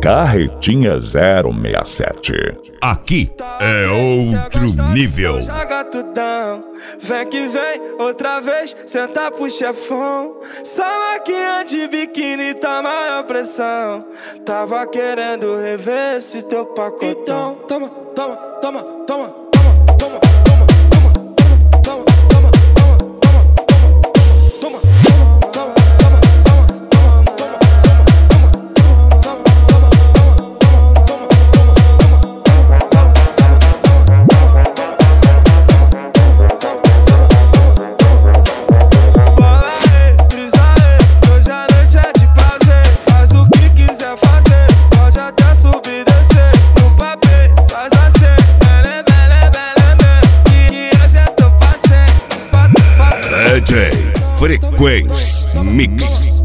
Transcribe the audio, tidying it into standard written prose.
Carretinha 067. Aqui é outro nível. Joga tudão, vem que vem, outra vez, senta pro chefão. Salaquinha de biquíni tá maior pressão. Tava querendo rever esse teu pacotão. Toma, toma, toma, toma. DJ Frequência Mix.